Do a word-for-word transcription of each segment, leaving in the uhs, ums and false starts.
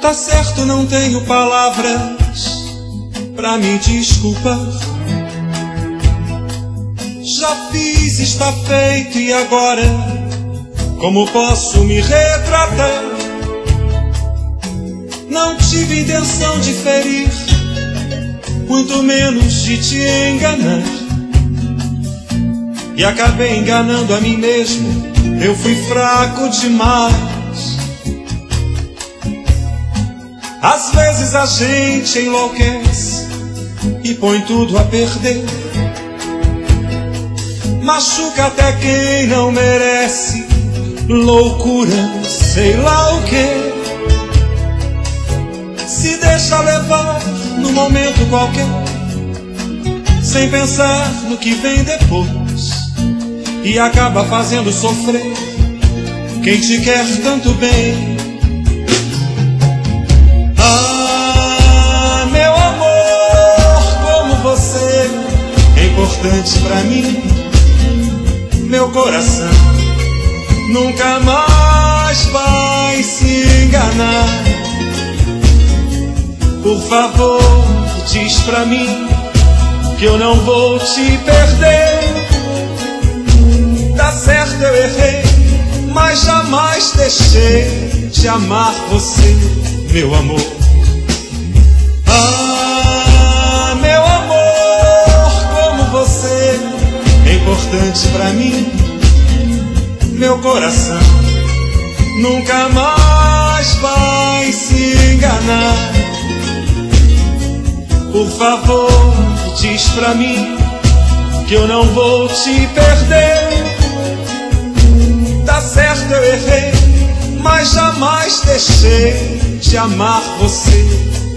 Tá certo, não tenho palavras pra me desculpar. Já fiz, está feito, e agora como posso me retratar? Não tive intenção de ferir, muito menos de te enganar. E acabei enganando a mim mesmo, eu fui fraco demais. Às vezes a gente enlouquece e põe tudo a perder. Machuca até quem não merece, loucura, sei lá o que. Se deixa levar num momento qualquer, sem pensar no que vem depois, e acaba fazendo sofrer quem te quer tanto bem. Ah, meu amor, como você é importante pra mim. Meu coração nunca mais vai se enganar. Por favor, diz pra mim que eu não vou te perder. Tá certo, eu errei, mas jamais deixei de amar você, meu amor. Ah, meu amor, como você é importante pra mim. Meu coração nunca mais vai se enganar. Por favor, diz pra mim que eu não vou te perder. Tá certo, eu errei, mas jamais deixei de amar você.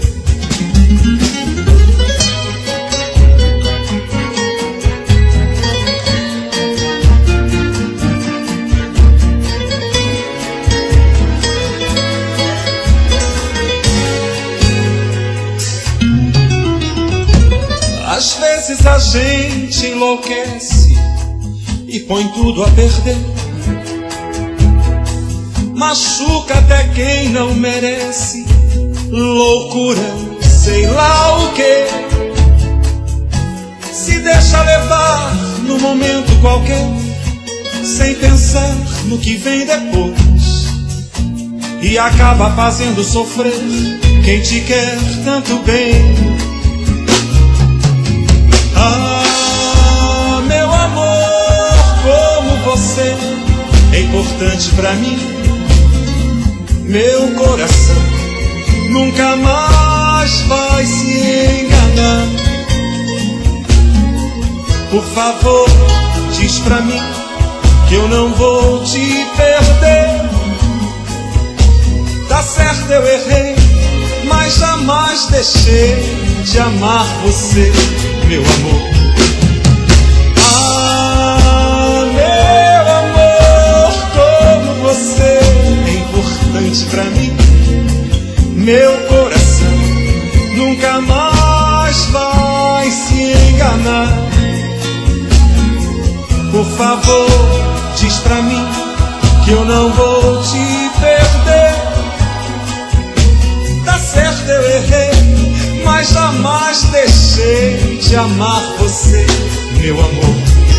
Às vezes a gente enlouquece e põe tudo a perder. Machuca até quem não merece, loucura, sei lá o que. Se deixa levar num momento qualquer, sem pensar no que vem depois, e acaba fazendo sofrer quem te quer tanto bem. Ah, meu amor, como você é importante pra mim. Meu coração nunca mais vai se enganar. Por favor, diz pra mim que eu não vou te perder. Tá certo, eu errei, mas jamais deixei de amar você, meu amor. Ah, meu amor, como você é importante pra mim. Meu coração nunca mais vai se enganar. Por favor, diz pra mim que eu não vou te perder. Tá certo, eu errei, mas jamais deixei de amar você, meu amor.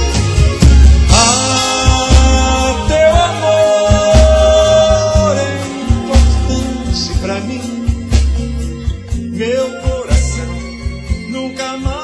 Ah, teu amor é importante pra mim. Meu coração nunca mais